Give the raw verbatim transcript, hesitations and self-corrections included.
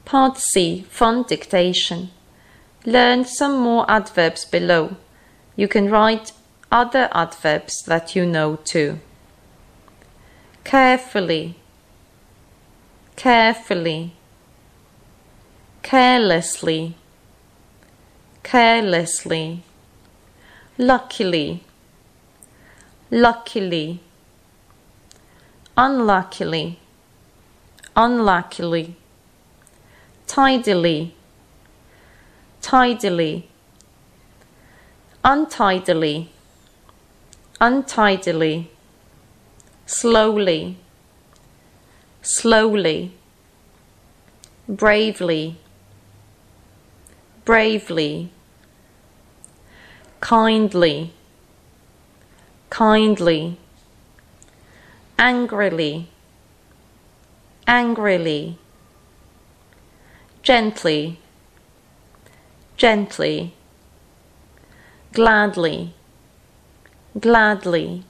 Part C. Fun dictation. Learn some more adverbs below. You can write other adverbs that you know too. Carefully, carefully, carelessly, carelessly, luckily, luckily, unluckily, unluckily, tidily, tidily, untidily, untidily, slowly, slowly, bravely, bravely, kindly, kindly, angrily, angrily, gently, gently, gladly, gladly,